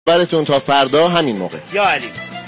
براتون تا فردا همین موقع. یا علی.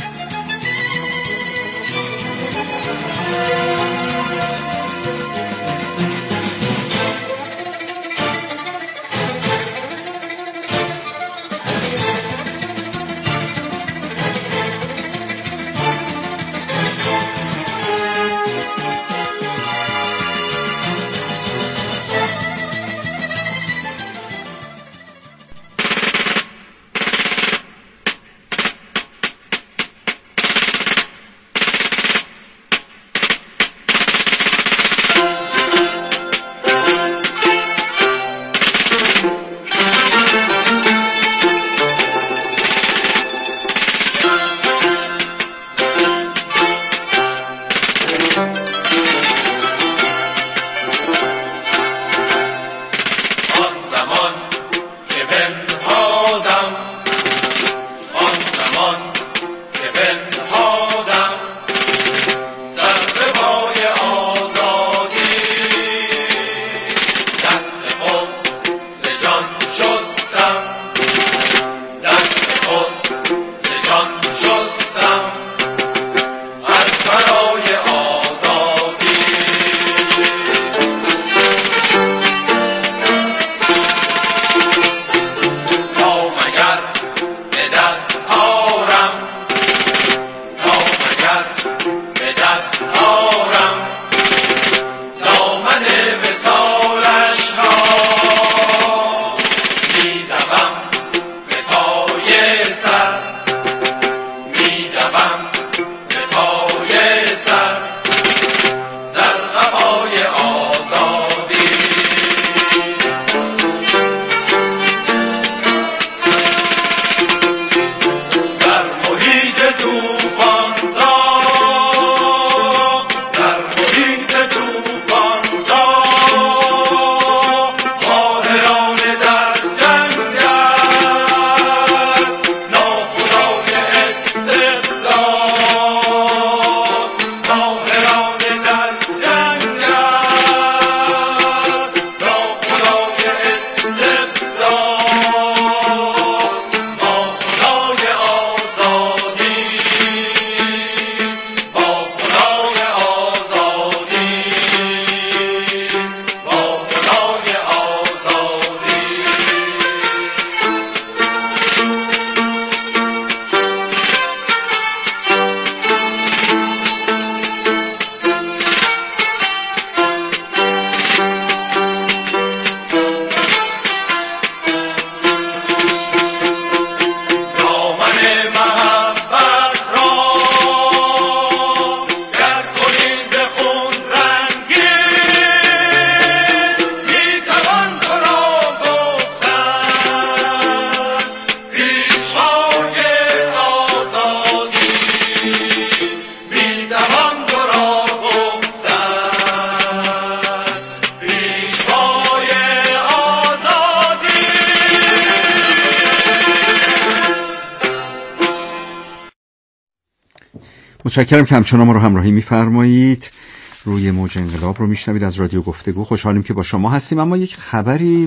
متشکرم که همچنان ما رو همراهی می‌فرمایید. روی موج انقلاب رو میشنوید از رادیو گفتگو. خوشحالیم که با شما هستیم. اما یک خبری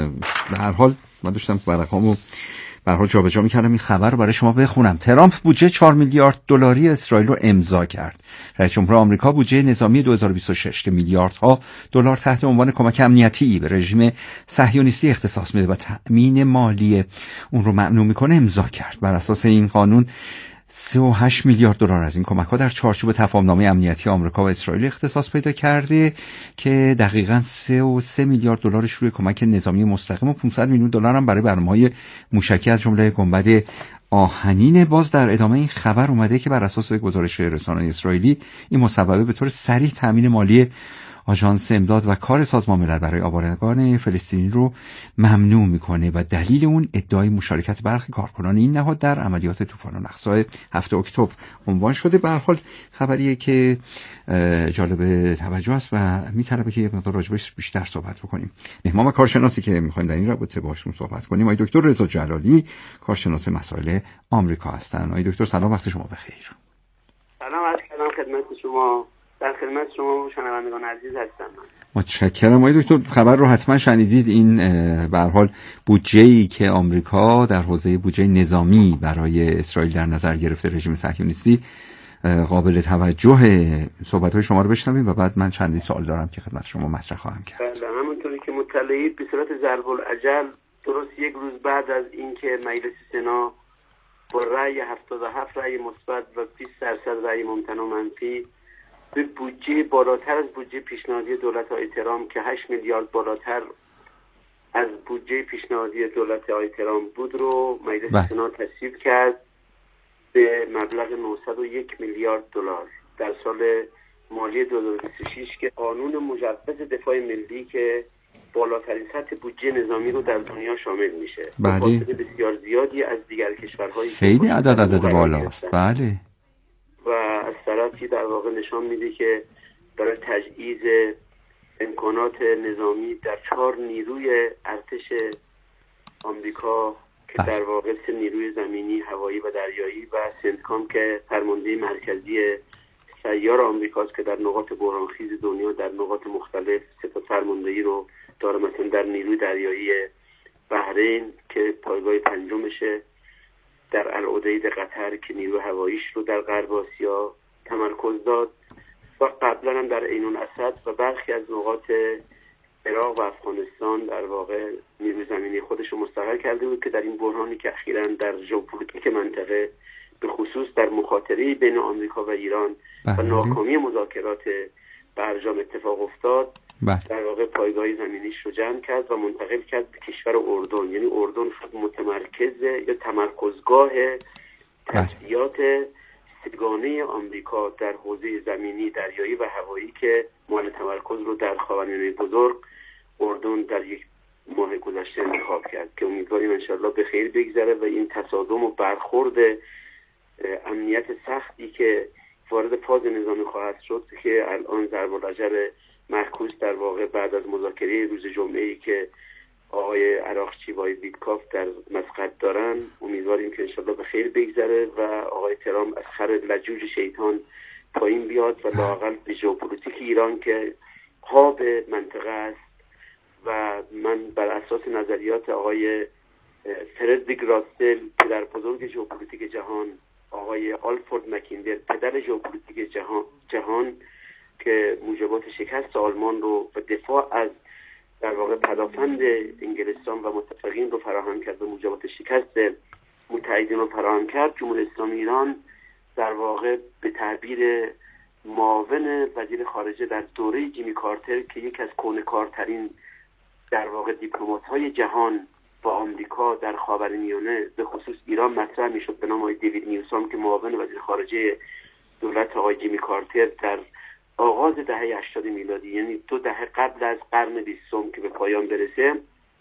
به هر حال من داشتم ورقامو به هر حال جابجا می‌کردم، این خبر رو برای شما بخونم. ترامپ بودجه 4 میلیارد دلاری اسرائیل رو امضا کرد. رئیس جمهور آمریکا بودجه نظامی 2026 که میلیاردها دلار تحت عنوان کمک امنیتی به رژیم صهیونیستی اختصاص میده و تأمین مالی اون رو ممنوع میکنه امضا کرد. بر اساس این قانون 38 میلیارد دلار از این کمک‌ها در چارچوب تفاهم‌نامه امنیتی آمریکا و اسرائیل اختصاص پیدا کرده که دقیقاً 3 میلیارد دلارش روی کمک نظامی مستقیم و 500 میلیون دلار هم برای برنامه‌های موشکی از جمله گنبد آهنین. باز در ادامه این خبر اومده که بر اساس گزارش رسانه‌های اسرائیلی این مصوبه به طور صریح تامین مالی آژانس امداد و کار سازمان ملل برای آوارگان فلسطینی رو ممنوع میکنه و دلیل اون ادعای مشارکت برخی کارکنان این نهاد در عملیات طوفان الاقصی 7 اکتبر عنوان شده. به هر حال خبریه که جالب توجه است و میطلبه که یه مقدار راجبش بیشتر صحبت بکنیم. مهمان و کارشناسی که میخوایم در این رابطه باشون صحبت کنیم آقای دکتر رضا جلالی، کارشناس مسائل آمریکا هستن. آقای دکتر سلام، وقت شما بخیر. سلام عرض کردم خدمت شما در خدمت شما و شنوندگان عزیز هستم. متشکرم. آقای دکتر خبر رو حتما شنیدید، این به هر حال بودجه‌ای که آمریکا در حوزه بودجه نظامی برای اسرائیل در نظر گرفته رژیم صهیونیستی قابل توجه. صحبت‌های شما رو بشنویم و بعد من چندین سوال دارم که خدمت شما مطرح خواهم کرد. بله، همونطوری که مطلعید به صورت ضرب العجل درست یک روز بعد از اینکه مجلس سنا با رأی 77 رأی مثبت و 20% رأی ممتنع و منفی به بودجه بالاتر از بودجه پیشنهادی دولت آقای ترامپ که 8 میلیارد بالاتر از بودجه پیشنهادی دولت آقای ترامپ بود رو مجلس سنا تصویب کرد به مبلغ 901 میلیارد دلار در سال مالی 2026 که قانون مجوز دفاع ملی که بالاترین سطح بودجه نظامی رو در دنیا شامل میشه. بله. بسیار زیادی از دیگر کشورهای خیلی عدد بالاست. بله. و از طرفی در واقع نشان میده که برای تجهیز امکانات نظامی در 4 نیروی ارتش آمریکا که در واقع 3 نیروی زمینی، هوایی و دریایی و سنتکام که فرمانده مرکزی سیار آمریکاست که در نقاط بحرانخیز دنیا در نقاط مختلف 3 فرماندهی رو داره، مثلا در نیروی دریایی بحرین که پایگاه پنجمشه، در العدید قطر که نیروی هواییش رو در غرب آسیا تمرکز داد و قبلا هم در عین الاسد و برخی از نقاط عراق و افغانستان در واقع نیروی زمینی خودش رو مستقر کرده بود که در این بحرانی که اخیراً در ژئوپلیتیک منطقه به خصوص در مخاطره بین آمریکا و ایران و ناکامی مذاکرات برجام اتفاق افتاد، در واقع پایگاه زمینیش رو جمع کرد و منتقل کرد به کشور اردن. یعنی اردن شد متمرکز یا تمرکزگاه تجهیزات سگانه آمریکا در حوزه زمینی، دریایی و هوایی که محل تمرکز رو در خاورمیانه بزرگ اردن در یک ماه گذشته انتخاب کرد که امیدواریم انشالله به خیر بگذره و این تصادم و برخورد امنیت سختی که وارد فاز نظامی خواهد شد که الان ضرب العجل معکوس در واقع بعد از مذاکره روز جمعه‌ای که آقای عراقچی و ویتکاف در مسقط دارن، امیدواریم که انشالله به خیر بگذره و آقای ترامپ از خر لجوج شیطان پایین بیاد و لااقل به ژئوپلیتیک ایران که قاب منطقه است و من بر اساس نظریات آقای فردریک راستل پدر بزرگ ژئوپلیتیک جهان، آقای آلفرد مکیندر پدر ژئوپلیتیک جهان که موجبات شکست آلمان رو و دفاع از در واقع پدافند انگلستان و متفقین رو فراهم کرد و موجبات شکست متحدین رو فراهم کرد، جمهوری اسلامی ایران در واقع به تعبیر معاون وزیر خارجه در دوره جیمی کارتر که یکی از کهنه‌کارترین در واقع دیپلمات‌های جهان با آمریکا در خاورمیانه به خصوص ایران مطرح میشد به نام آقای دیوید نیوسام که معاون وزیر خارجه دولت آقای جیمی کارتر در آغاز دهه 80 میلادی، یعنی 2 دهه قبل از قرن 20 که به پایان برسه،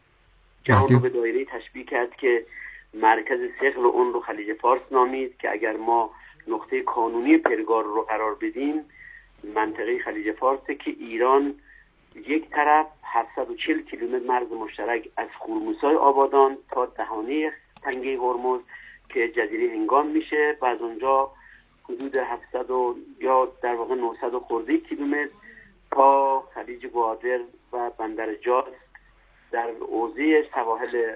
جهان رو به دایره تشبیه کرد که مرکز ثقل اون رو خلیج فارس نامید که اگر ما نقطه کانونی پرگار رو قرار بدیم منطقه خلیج فارسه که ایران یک طرف 740 کیلومتر مرز مشترک از خرمسای آبادان تا دهانه تنگه هرمز که جزیره هنگام میشه و از اونجا حدود 700 یا در واقع 900 خورده کیلومتر تا خلیج گوادر و بندر جاس در حوزه سواحل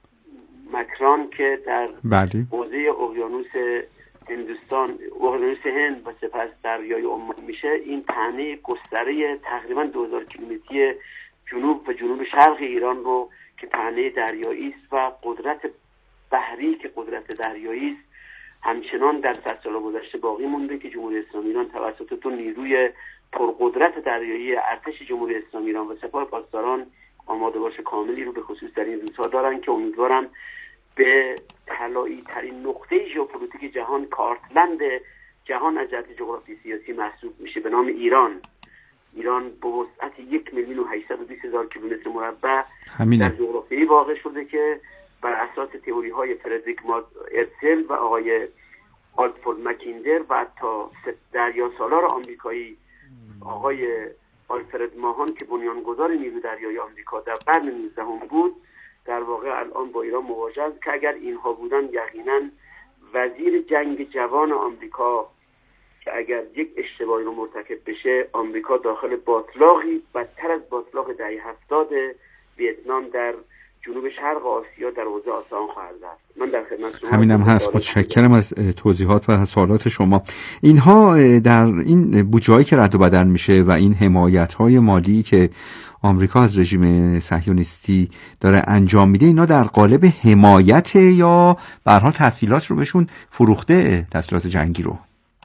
مکران که در حوزه اقیانوس هندوستان، اقیانوس هند و سپس دریای عمان میشه. این پهنه گستره تقریبا 2000 کیلومتری جنوب و جنوب شرق ایران رو که پهنه دریایی است و قدرت بحری که قدرت دریایی است همچنان در 100 سال گذشته باقی مونده که جمهوری اسلامی ایران توسط 2 نیروی پرقدرت دریایی ارتش جمهوری اسلامی ایران و سپاه پاسداران آماده باش کاملی رو به خصوص در این روزها دارن که امیدوارم به طلایی ترین نقطه ژئوپلیتیک جهان، کارتلند جهان از جهت جغرافی سیاسی محسوب میشه به نام ایران. ایران با وسعت 1,820,000 کیلومتر مربع در جغرافیایی واقع شده که بر اساس تئوری های فردریک ارسل و آقای آلفرد مکیندر و حتی دریا سالار آمریکایی آقای آلفرد ماهان که بنیانگذار نیروی دریایی آمریکا در قرن 19 بود، در واقع الان با ایران مواجه است که اگر اینها بودن یقینا وزیر جنگ جوان آمریکا که اگر یک اشتباهی رو مرتکب بشه آمریکا داخل باتلاقی بدتر از باتلاق دهه 70 ویتنام در جنوب شرق آسیا در حوزه آسیان خواهد رفت. من در خدمت شما همینم هست. متشکرم از توضیحات و سوالات شما. اینها در این بودجه‌ای که رد و بدل میشه و این حمایت‌های مالی که آمریکا از رژیم صهیونیستی داره انجام میده، اینا در قالب حمایت یا به هر حال تسهیلات رو بهشون فروخته، تسهیلات جنگی رو؟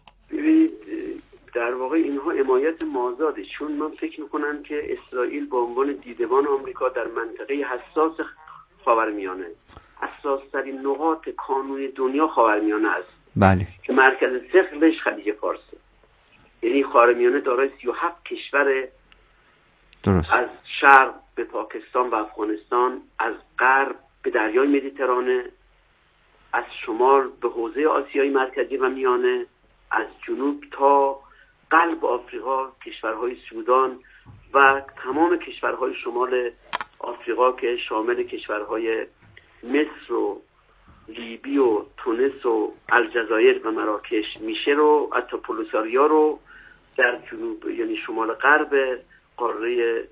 در واقع اینها حمایت مازاده، چون من فکر میکنم که اسرائیل به عنوان دیدبان آمریکا در منطقه حساس خاورمیانه، حساس‌ترین نقاط کانون دنیا خاورمیانه است. بله. که مرکز ثقلش خلیج فارسه. یعنی خاورمیانه دارای 37 کشور، درست، از شرق به پاکستان و افغانستان، از غرب به دریای مدیترانه، از شمال به حوزه آسیای مرکزی و میانه، از جنوب تا قلب آفریقا، کشورهای سودان و تمام کشورهای شمال آفریقا که شامل کشورهای مصر و لیبی و تونس و الجزایر و مراکش میشه رو، حتی پولساریا رو در جنوب یعنی شمال غرب قاره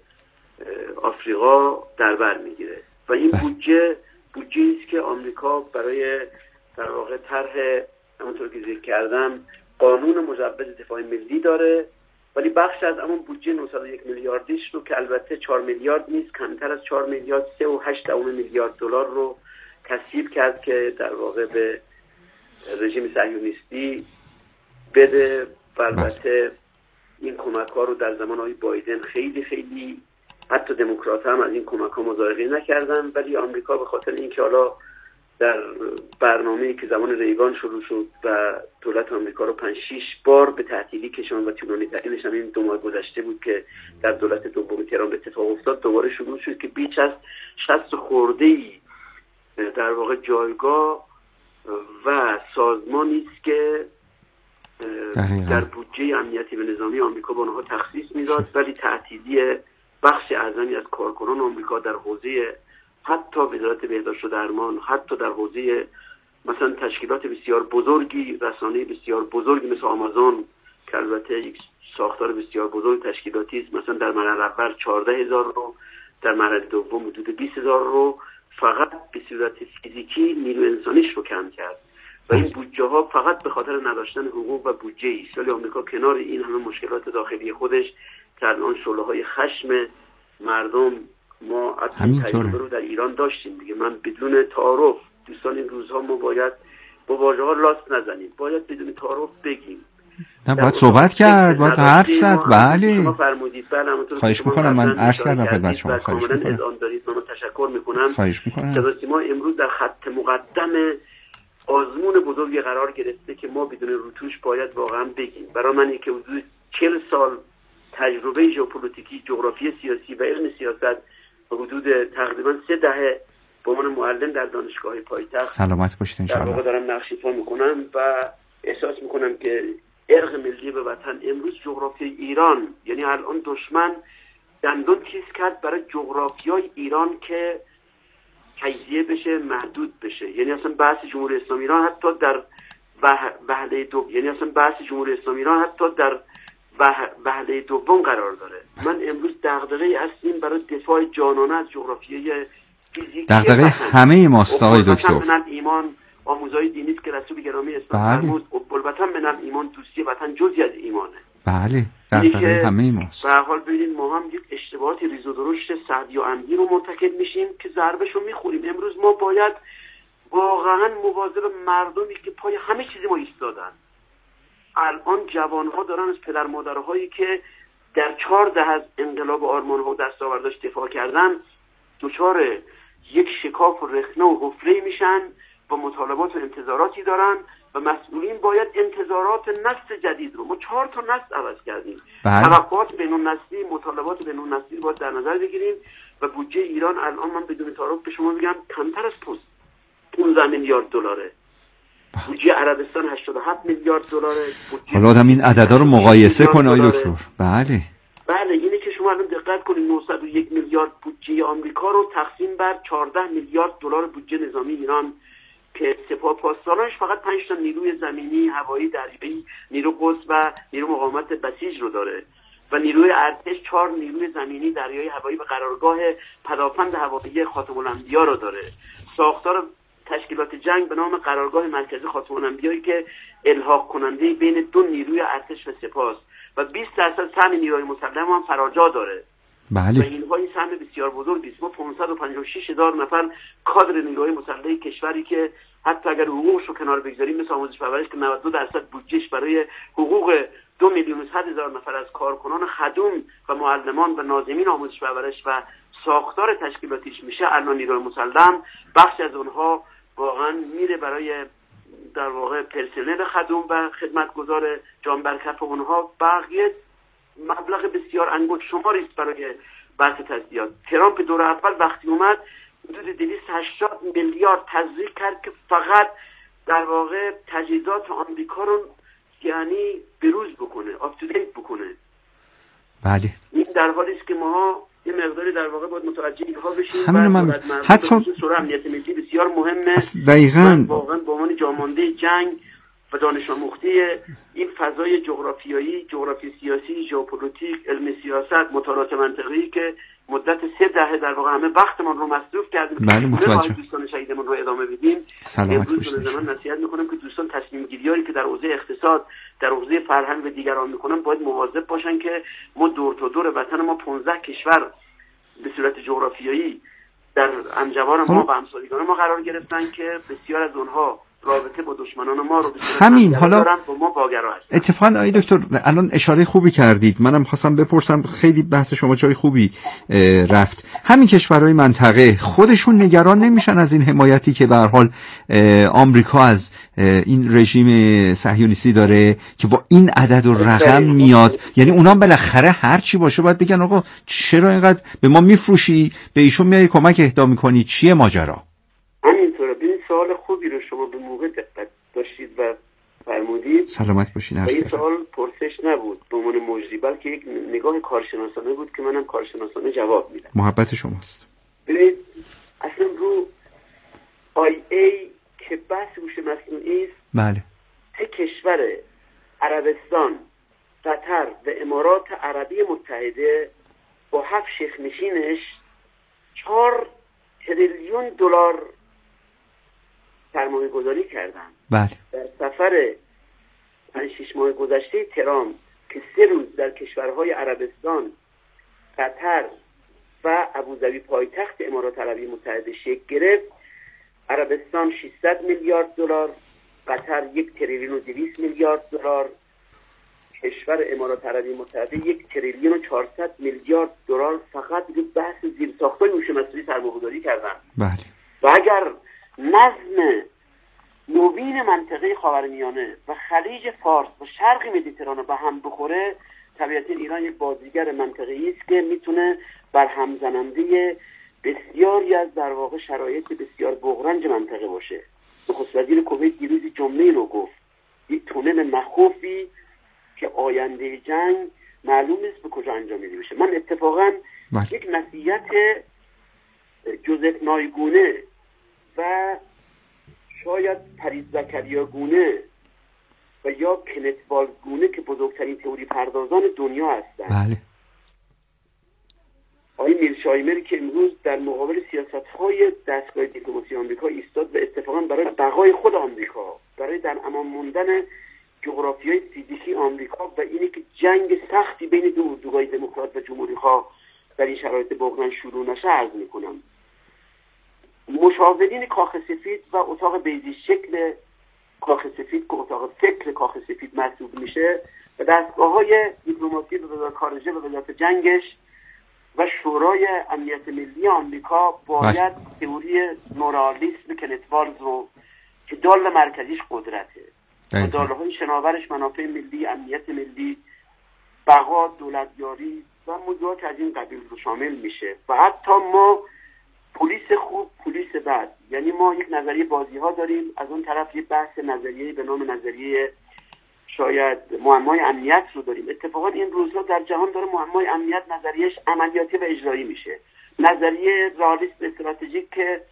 آفریقا در بر میگیره. و این بودجه است که آمریکا برای در واقع طرح همونطور که ذکر کردم قانون مجوز دفاع ملی داره، ولی بخش از همون بودجه 901 میلیاردیش رو که البته 4 میلیارد نیست، کمتر از 4 میلیارد 3.8 میلیارد دلار رو تصویب کرد که در واقع به رژیم صهیونیستی بده. و البته این کمک ها رو در زمان آقای بایدن خیلی حتی دموکرات هم از این کمک ها مضایقه نکردن، ولی آمریکا به خاطر اینکه حالا در برنامه‌ای که زمان ریگان شروع شد و دولت آمریکا رو 5-6 بار به تعطیلی کشوند و طولانی ترینش هم این 2 ماه گذشته بود که در دولت دوم تهران به اتفاق افتاد، دوباره شروع شد که بیش از 60 خورده‌ای در واقع جایگاه و سازمانی است که در بودجه امنیتی و نظامی آمریکا به آنها تخصیص میداد، ولی تعطیلی بخش اعظمی از کارکنان آمریکا در حوزه حتی وزارت بهداشت و درمان، حتی در حوزه مثلا تشکیلات بسیار بزرگی، رسانه بسیار بزرگی مثل آمازون که البته یک ساختار بسیار بزرگ تشکیلاتی است، مثلا در مرحله اول 14,000 رو، در مرحله دوم حدود 20,000 رو فقط به صورت فیزیکی نیرو انسانیش رو کم کرد. و این بودجه ها فقط به خاطر نداشتن حقوق و بودجه است. ولی آمریکا کنار این همه مشکلات داخلی خودش که الان شعله‌های خشم مردم ما تجربه رو در ایران داشتیم دیگه. من بدون تعارف دوستان این روزها ما باید با واژه ها لاست نزنیم، باید بدون تعارف بگیم. نه باید صحبت کرد، باید حرف زد. بله شما فرمودید، بله همونطور خواهش میکنم، من عرض کردم خدمت شما، خواهش میکنم. اذعان دارید، من تشکر میکنم. خواهش میکنم. ما امروز در خط مقدم آزمون بزرگی قرار گرفته که ما بدون روتوش باید واقعا بگیم. برای من که حدود 40 سال تجربه ژئوپلیتیکی، جغرافی سیاسی و علم سیاست و حدود تقریبا 3 دهه به عنوان معلم در دانشگاه پایتخت سلامت باشید ان شاء الله دارم نقش ایفا میکنم و احساس میکنم که ارق ملی به وطن امروز جغرافی ایران، یعنی الان دشمن دندون تیز کرد برای جغرافیای ایران که تجزیه بشه، محدود بشه. یعنی اصلا بحث جمهوری اسلامی ایران حتی در وهله وهله دوم قرار داره. من امروز دغدغه‌ای هستیم برای دفاع جانانه از جغرافیای فیزیکی. دغدغه همه ماست آقای دکتر. من ایمان آموزهای دینی است که رسول گرامی اسلام فرمود الوطن من ایمان، دوستی وطن جزئی از ایمانه. بله دغدغه همه ماست. به هر حال ببینید ما هم یک اشتباهات ریز و درشت سعدی و عمدی رو مرتکب میشیم که ضربه‌شو میخوریم. امروز ما باید واقعا مواظب مردمی که پای همه چیز ما ایستادن. الان جوانها دارن از پدر مادرهایی که در 4 دهه از انقلاب آرمان‌ها و دستاورداش دفاع کردن دچار یک شکاف و رخنه و حفره میشن و مطالبات و انتظاراتی دارن و مسئولین باید انتظارات نسل جدید رو، ما 4 تا نسل عوض کردیم، توقعات بین‌النسلی، مطالبات بین‌النسلی رو باید در نظر بگیریم. و بودجه ایران الان من بدون تعارف به شما میگم کمتر از 15 میلیارد دلاره. بودجه عربستان 87 میلیارد دلاره. حالا آدم این عددا رو مقایسه کنه آقای دکتر. بله اینه که شما الان دقت کنید 901 میلیارد بودجه آمریکا رو تقسیم بر 14 میلیارد دلار بودجه نظامی ایران که سپاه پاسدارانش فقط 5 تا نیروی زمینی، هوایی، دریایی، نیرو قدس و نیرو مقاومت بسیج رو داره و نیروی ارتش 4 نیروی زمینی، دریایی، هوایی و قرارگاه پدافند هوایی خاتم الانبیا رو داره. ساختار تشکیلات جنگ به نام قرارگاه مرکزی خاتم الانبیایی که الحاق کننده بین 2 نیروی ارتش و سپاه و 20% سهم نیروی مسلح هم فراجا داره. بله. و اینها این سهم بسیار بزرگی است. ما 556,000 نفر کادر نیروی مسلح کشوری که حتی اگر حقوقش رو کنار بگذاریم مثل آموزش پرورش که 92% بودجهش برای حقوق 2,100,000 نفر از کارکنان خدوم و معلمان و ناظمین آموزش پرورش و ساختار تشکیلاتیش میشه، الان نیروی مسلح بخش از اونها واقعا میره برای در واقع پرسنل خدوم و خدمتگزار جان برکف اونها. بقیه مبلغ بسیار انگشت شماری است برای بحث تسلیحات. ترامپ دور اول وقتی اومد حدود 280 میلیارد تزریق کرد که فقط در واقع تجهیزات آمریکا رو یعنی بروز بکنه، آپ تو دیت بکنه. بله. این در حالی است که ما یه مقداری در واقع باید متوجه اینها بشیم. همین من حتی سوره امنیت ملی بسیار مهمه. دقیقاً واقعا به عنوان جامانده جنگ و دانش آموخته این فضای جغرافیایی، جغرافی سیاسی، ژئوپلیتیک، علم سیاست، مطالعات منطقی که مدت 3 دهه در واقع همه وقتمان رو مصرف کردیم. بله متوجه. دوستان شهیدمون رو ادامه بدیم. سلامت باشید. من نصیحت میکنم که دوستان تصمیم گیریایی که در حوزه اقتصاد، در حوزه فرهنگ و دیگران میکنن باید مواظب باشن که ما دور تا دور وطن ما 15 کشور به صورت جغرافیایی در انجمن ما و همسایگان ما قرار گرفتن که بسیار از اونها رابطه با دشمنان ما رو همین حالا با ما واگرا هستن. اتفاقا آقای دکتر الان اشاره خوبی کردید، منم خواستم بپرسم، خیلی بحث شما جای خوبی رفت. همین کشورهای منطقه خودشون نگران نمیشن از این حمایتی که به هر حال آمریکا از این رژیم صهیونیستی داره که با این عدد و رقم میاد؟ یعنی اونا بالاخره هر چی باشه باید بگن آقا چرا اینقدر به ما میفروشی، به ایشون میای کمک اهدا میکنی، چیه ماجرا؟ همینطوره. این سوال خوبی رو شما به موقع دقت داشتید و فرمودید. سلامت باشید. این سوال پرسش نبود به عنوان مجری، بلکه یک نگاه کارشناسانه بود که منم کارشناسانه جواب میدم. محبت شماست. ببینید اصلا رو IA که بحث هوش مصنوعی است، بله، 3 کشور عربستان، قطر و امارات عربی متحده با 7 شیخ نشینش 4 تریلیون دلار سرمایه گذاری کردن. بله. در سفر 5-6 ماه گذشته ترامپ که 3 روز در کشورهای عربستان، قطر و ابوظبی پایتخت امارات عربی متحده شکل گرفت، عربستان 600 میلیارد دلار، قطر 1 تریلیون و 200 میلیارد دلار، کشور امارات عربی متحده 1 تریلیون و 400 میلیارد دلار فقط به بحث زیرساخت‌های هوش مصنوعی سرمایه‌گذاری کردن. بله. و اگر نظم نوین منطقه خاورمیانه و خلیج فارس و شرق مدیترانه به هم بخوره، طبیعتا ایران یک بازیگر منطقه‌ای است که میتونه بر هم زننده بسیاری از در واقع شرایط بسیار بغرنج منطقه باشه. نخست وزیر کویت دیروز جمله رو گفت، یک تونل مخوفی که آینده جنگ معلوم نیست به کجا انجامیده بشه. من اتفاقا یک نصیحت جوزف نایگونه و شاید پریز زکریا گونه و یا کنت والز گونه که بزرگترین تئوری پردازان دنیا هستند، بله، آقای میرشایمری که امروز در مقابل سیاست‌های دستگاه دیپلماسی آمریکا ایستاد و اتفاقا برای بقای خود آمریکا، برای در امان موندن جغرافیای فیزیکی آمریکا و اینه که جنگ سختی بین دو اردوگاه دموکرات و جمهوری‌خواه در این شرایط بحران شروع نشه عرض می‌کنم. مشاورین کاخ سفید و اتاق بیضی شکل کاخ سفید که اتاق فکر کاخ سفید محسوب میشه و دستگاه‌های دیپلماسی و وزارت خارجه و وزارت جنگش و شورای امنیت ملی آمریکا باید تئوری نورالیسم کنت والز رو که دال مرکزیش قدرته و داله‌های شناورش منافع ملی، امنیت ملی، بقا، دولتیاری و موضوعات از این قبیل رو شامل میشه. و حتی ما پلیس خوب، پلیس بد، یعنی ما یک نظریه بازی ها داریم، از اون طرف یک بحث نظریه به نام نظریه شاید معمای امنیت رو داریم. اتفاقا این روزها در جهان داره معمای امنیت نظریهش عملیاتی و اجرایی میشه. نظریه رئالیسم استراتژیک که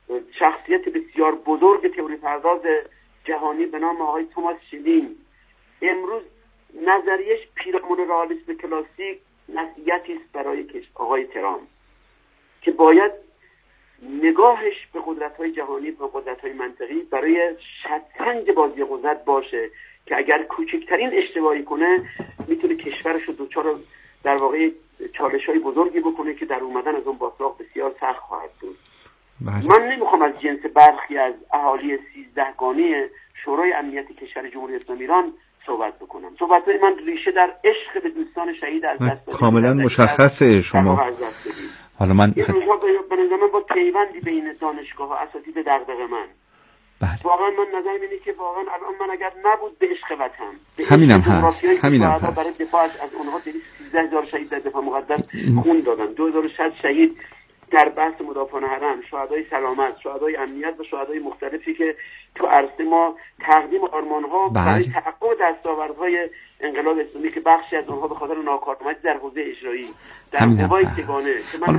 شخصیت بسیار بزرگ تئوری پرداز جهانی به نام آقای توماس شیلینگ امروز نظریش پیرامون رئالیسم کلاسیک نصیحتی است برای آقای ترامپ که باید نگاهش به قدرت‌های جهانی و قدرت‌های منطقی برای شطرنج بازی قدرت باشه که اگر کوچکترین اشتباهی کنه میتونه کشورش رو دوچار در واقع چالش‌های بزرگی بکنه که در اومدن از اون باتلاق بسیار سخت خواهد بود. من نمیخوام از جنس برخی از اهالی 13 گانه شورای امنیت کشور جمهوری اسلامی ایران صحبت بکنم. صحبت‌های من ریشه در عشق به دوستان شهید از دست دادیم. کاملا مشخصه شما. حالا من به نظر من با پیوندی بین دانشگاه و اساتید دغدغه من. واقعا من نظرم اینه که واقعا الان من اگر نبود به عشق وطن همینم هست برای دفاع از اونها 213,000 شهید در دفاع مقدس خون دادن، 2060 شهید در بحث مدافعان حرم، شهدای سلامت، شهدای امنیت و شهدای مختلفی که تو عرصه ما تقدیم آرمان‌ها برای تحقق دستاوردهای انقلاب اسلامی که بخشی از اونها به خاطر ناکارآمدی در حوزه اجرایی در قوای سگانه که من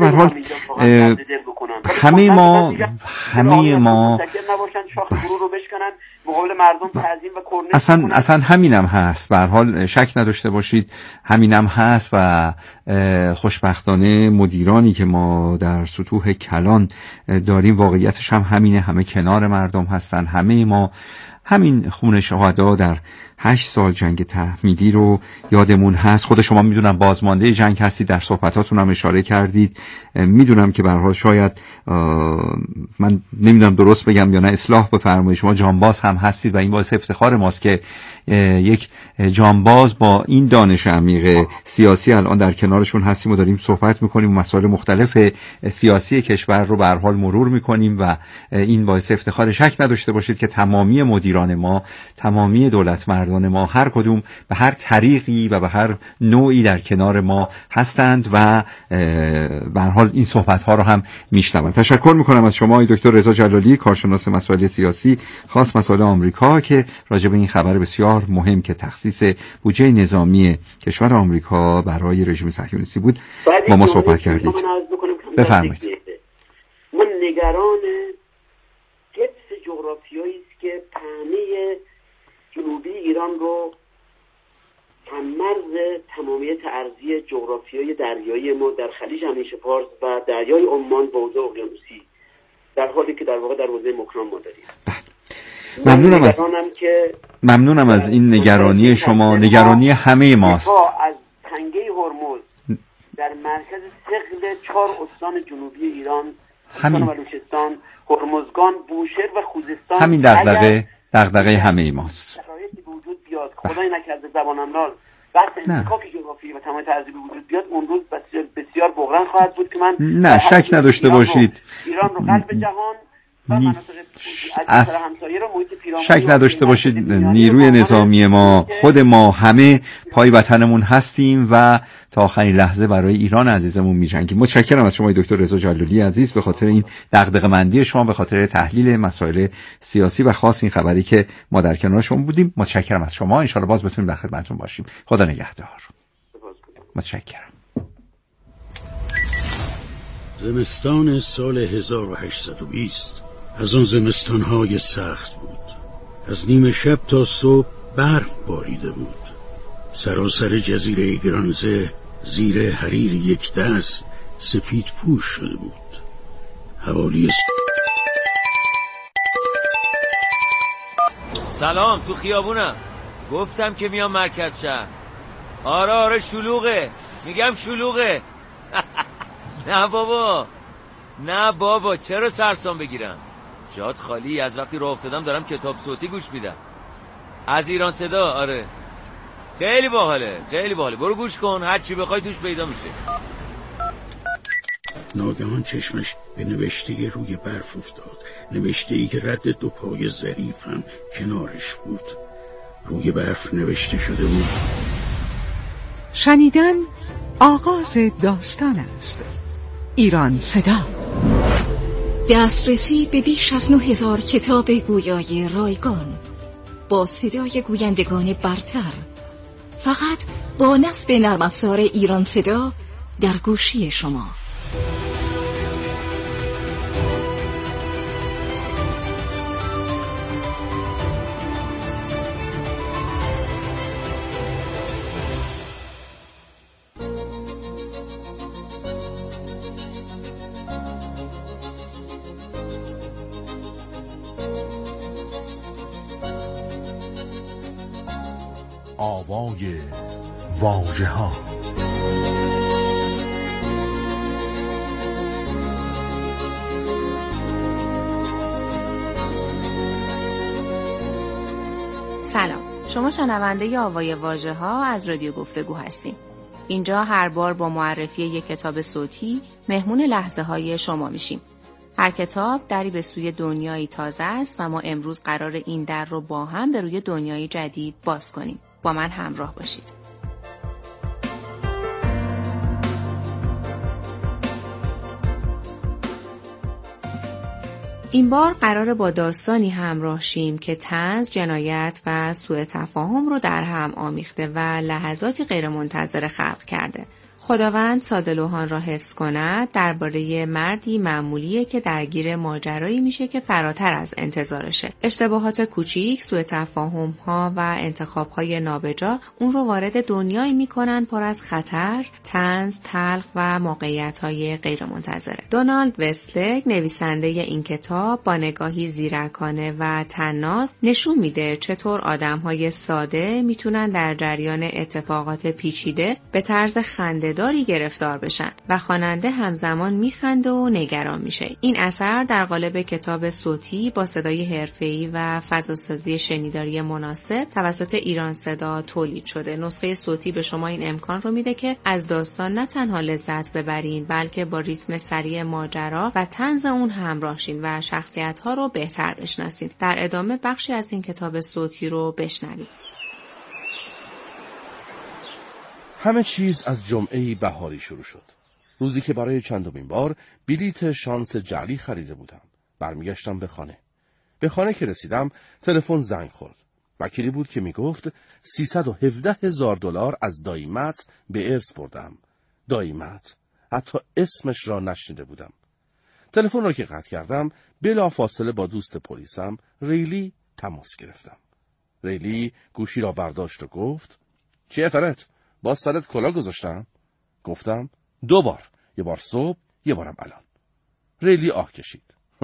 همه ما نباشن شاخ گروه رو بشکنن مقابل مردم تعظیم و کرنش اصلا همینم هست. به هر حال شک نداشته باشید همینم هست و خوشبختانه مدیرانی که ما در سطوح کلان داریم واقعیتش هم همینه، همه کنار مردم هستن. همه ما همین خون شهدا در 8 سال جنگ تحمیلی رو یادمون هست. خود شما میدونم بازمانده جنگ هستید، در صحبتاتون هم اشاره کردید. میدونم که به هر حال شاید من نمیدونم درست بگم یا نه، اصلاح بفرمایید، شما جانباز هم هستید و این باعث افتخار ماست که یک جانباز با این دانش عمیق سیاسی الان در کنارشون هستیم و داریم صحبت میکنیم و مسائل مختلف سیاسی کشور رو به هر حال مرور میکنیم و این باعث افتخار. شک نداشته باشید که تمامی مدیران ما، تمامی دولت مردان ما هر کدوم به هر طریقی و به هر نوعی در کنار ما هستند و به هر حال این صحبت ها رو هم میشنوند. تشکر میکنم از شما دکتر رضا جلالی، کارشناس مسائل سیاسی خاص مسائل آمریکا، که راجع به این خبر بسیار مهم که تخصیص بودجه نظامی کشور آمریکا برای رژیم صهیونیستی بود با ما صحبت کردید. بفرمایید. من نگران حفظ جغرافیایی است که پهنه جنوبی ایران رو مرز تمامیت ارضی جغرافیایی دریایی ما در خلیج همیشه فارس و دریای عمان با حوزه اقیانوسی در حالی که در واقع در حوزه مکران ما داریم. ممنونم از این نگرانی شما. نگرانی همه ماست. از تنگه هرمز در مرکز ثقل 4 استان جنوبی ایران، همین بلوچستان، هرمزگان، بوشهر و خوزستان، همین دغدغه همه ماست. شرایطی به وجود بیاد خدای نکرده زبانم لال بحث انتکاک جغرافی و تمام تهذیب به وجود بیاد، اون روز بسیار بحران خواهد بود که من نه شک نداشته باشید ایران رو قلب جهان شک نداشته باشید نیروی نظامی ما، خود ما همه پای وطنمون هستیم و تا آخرین لحظه برای ایران عزیزمون می‌جنگیم. متشکرم از شما دکتر رضا جلالی عزیز به خاطر این دغدغه‌مندی شما، به خاطر تحلیل مسائل سیاسی و خاص این خبری که ما در کنار شما بودیم. متشکرم از شما. ان شاءالله باز بتونیم در خدمتتون باشیم. خدا نگهدار. متشکرم. زمستان سال 1820 از اون زمستان‌های سخت بود. از نیمه شب تا صبح برف باریده بود. سراسر جزیره گرانزه زیر حریر یک دست سفید پوش شده بود. حوالی سلام، تو خیابونم. گفتم که میام مرکز شهر. آره شلوغه. میگم شلوغه. نه بابا چرا سرسام بگیرم؟ جات خالی. از وقتی راه افتادم دارم کتاب صوتی گوش میدم از ایران صدا. آره خیلی باحاله. برو گوش کن، هر چی بخوای توش پیدا میشه. ناگهان چشمش به نوشته روی برف افتاد. نوشته‌ای که رد 2 پای ظریف هم کنارش بود. روی برف نوشته شده بود: شنیدن آغاز داستان است. ایران صدا. دسترسی به بیش از 9000 کتاب گویای رایگان با صدای گویندگان برتر، فقط با نصب نرم افزار ایران صدا در گوشی شما. آوای واژه‌ها. سلام، شما شنونده آوای واژه‌ها از رادیو گفتگو هستین. اینجا هر بار با معرفی یک کتاب صوتی مهمون لحظه‌های شما میشیم. هر کتاب دری به سوی دنیایی تازه است و ما امروز قرار این در رو با هم به روی دنیایی جدید باز کنیم. با من همراه باشید. این بار قراره با داستانی همراه شیم که طنز، جنایت و سوء تفاهم رو در هم آمیخته و لحظاتی غیرمنتظره خلق کرده. خداوند ساده لوحان را حفظ کند درباره مردی معمولیه که درگیر ماجرایی میشه که فراتر از انتظارشه. اشتباهات کوچیک، سوء تفاهم‌ها و انتخاب‌های نابجا اون رو وارد دنیایی میکنن پر از خطر، طنز، تلخ و موقعیت‌های غیرمنتظره. دونالد وستلگ، نویسنده این کتاب، با نگاهی زیرکانه و طناز نشون میده چطور آدم‌های ساده میتونن در جریان اتفاقات پیچیده به طرز خنده داری گرفتار بشن و خواننده همزمان میخنده و نگران میشه. این اثر در قالب کتاب صوتی با صدای حرفه‌ای و فضاسازی شنیداری مناسب توسط ایران صدا تولید شده. نسخه صوتی به شما این امکان رو میده که از داستان نه تنها لذت ببرین بلکه با ریتم سریع ماجرا و طنز اون همراه شین و شخصیت‌ها رو بهتر بشناسین. در ادامه بخشی از این کتاب صوتی رو بشنوید. همه چیز از جمعه‌ای بهاری شروع شد. روزی که برای چندمین بار بلیت شانس جعلی خریده بودم. برمیگشتم به خانه. به خانه که رسیدم تلفن زنگ خورد. وکیلی بود که میگفت $317,000 از دایمت به ارث بردم. دایمت، حتی اسمش را نشنیده بودم. تلفن را که قطع کردم بلافاصله با دوست پلیسم ریلی تماس گرفتم. ریلی گوشی را برداشت و گفت: چیه فرت؟ با سرت کلاه گذاشتم؟ گفتم 2 بار، یه بار صبح، یه بارم الان. ریلی آه کشید.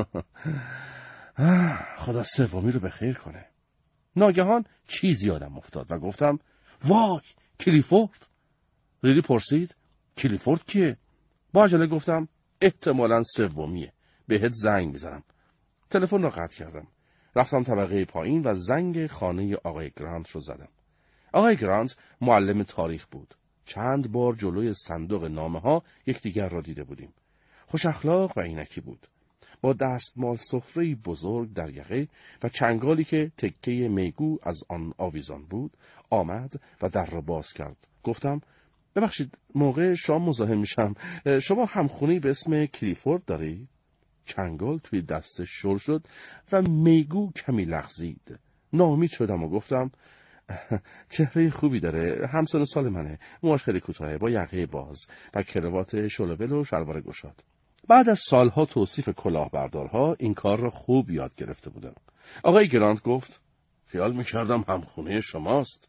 خدا سومی رو به خیر کنه. ناگهان چیزی یادم افتاد و گفتم: وای، کلیفورد. ریلی پرسید: کلیفورد کیه؟ با عجله گفتم: احتمالاً سومیه، بهت زنگ میزنم. تلفن را قطع کردم. رفتم طبقه پایین و زنگ خانه آقای گرانت رو زدم. آقای گرانت معلم تاریخ بود. چند بار جلوی صندوق نامه‌ها یکدیگر را دیده بودیم. خوش اخلاق و عینکی بود. با دستمال سفره‌ای بزرگ در یقه و چنگالی که تکه میگو از آن آویزان بود، آمد و در را باز کرد. گفتم: ببخشید، موقع شام مزاحم میشم. شما همخونه‌ای به اسم کلیفورد دارید؟ چنگال توی دستش شل شد و میگو کمی لغزید. ناامید شدم و گفتم: چهره خوبی داره، همسن سال منه، موهاش خیلی کوتاهه، با یقه باز و کراوات شلوول و شلوار گشاد. بعد از سالها توصیف کلاهبردارها این کار را خوب یاد گرفته بودم. آقای گرانت گفت: خیال میکردم همخونه شماست.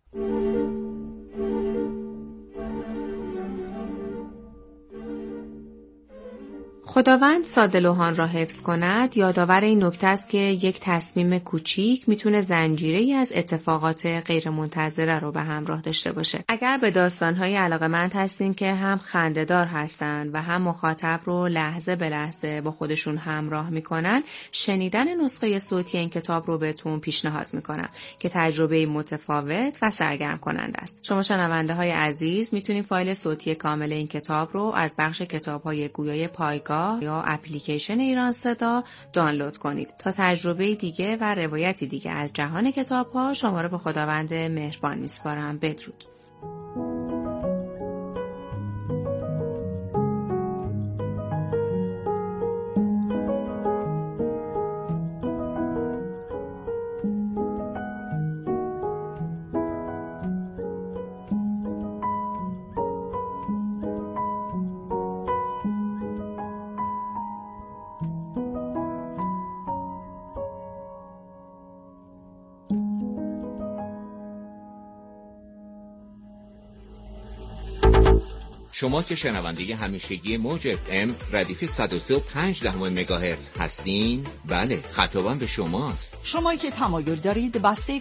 خداوند ساده لوحان را حفظ کند یادآور این نکته است که یک تصمیم کوچیک میتونه زنجیره‌ای از اتفاقات غیرمنتظره رو به همراه داشته باشه. اگر به داستان‌های علاقه‌مند هستین که هم خنده‌دار هستن و هم مخاطب رو لحظه به لحظه با خودشون همراه میکنن، شنیدن نسخه صوتی این کتاب رو بهتون پیشنهاد میکنم که تجربه متفاوت و سرگرم کننده است. شما شنونده‌های عزیز میتونید فایل صوتی کامل این کتاب رو از بخش کتاب‌های گویای پایگاه یا اپلیکیشن ایران صدا دانلود کنید. تا تجربه دیگه و روایتی دیگه از جهان کتاب‌ها، شما رو به خداوند مهربان میسپارم. بدرود. شما که شنونده همیشگی موج FM ردیف 103.5 مگاهرتز هستین؟ بله، خطابم به شماست. شما که تمایل دارید بسته